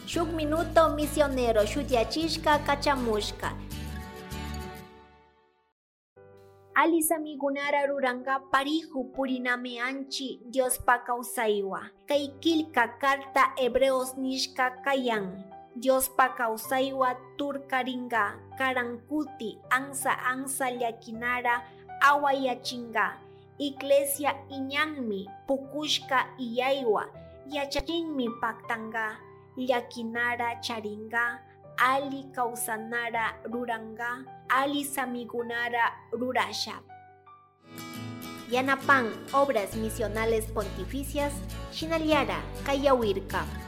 Shuk minuto misionero shutiachishka kachamushka. Alisamigunara ruranga parihu puriname anchi Diospa kausaiwa. Kay kilka carta hebreos nishka kayan. Diospa kausaiwa turkaringa karankuti ansa llakinara awayachinga. Iglesia iñanmi pukushka iyaywa yachachinmi paktanga llakinara charinga ali kausanara ruranga ali samigunara rurasha. Yanapan Obras Misionales Pontificias Shinaliara Kayawirka.